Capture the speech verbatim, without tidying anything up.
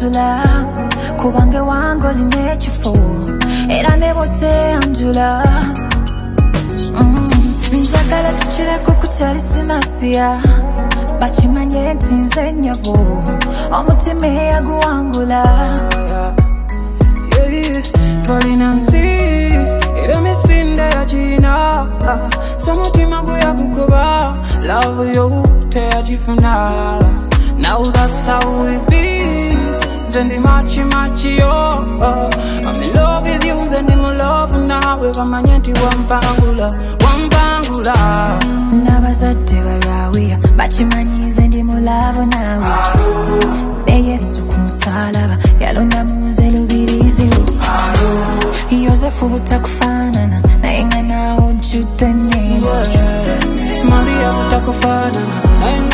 anjula kubange wango linechifo era nebote anjula njagala tuchire kukuchali sinasiya bachimanye ntinze nyabo omutima yaguwangula Palinansi ere misinde ya jina somutima guyagukuba love you te ajifuna. Now that's how we be. Zendi machi machi yo. Uh, I'm in love with you, zendi mo love now. We vamanyenti wampangula, wampangula. Nabazade barawiya, machi mani zendi mo love now. Ne Yesu kumsalaba, yalonda muze lubirizi. Yosefu butakufana,